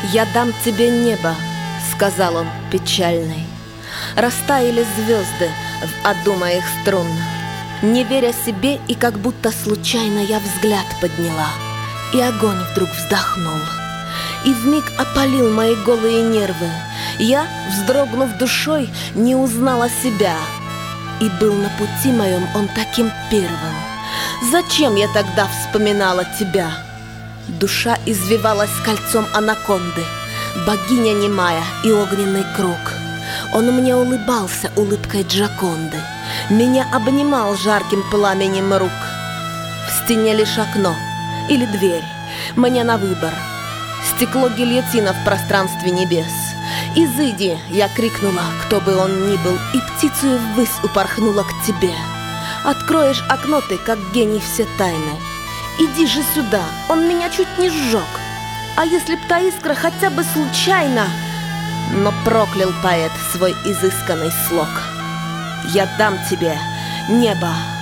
«Я дам тебе небо», — сказал он печальный. Растаяли звезды в аду моих струн. Не веря себе и как будто случайно я взгляд подняла, и огонь вдруг вздохнул, и вмиг опалил мои голые нервы. Я, вздрогнув душой, не узнала себя, и был на пути моем он таким первым. Зачем я тогда вспоминала тебя? Душа извивалась кольцом анаконды, богиня немая и огненный круг. Он мне улыбался улыбкой Джоконды, меня обнимал жарким пламенем рук. В стене лишь окно или дверь, мне на выбор. Стекло гильотина в пространстве небес. «Изыди!» — я крикнула, кто бы он ни был, и птицею ввысь упорхнула к тебе. Откроешь окно ты, как гений все тайны. Иди же сюда, он меня чуть не сжег. А если б та искра хотя бы случайно... Но проклял поэт свой изысканный слог. Я дам тебе небо,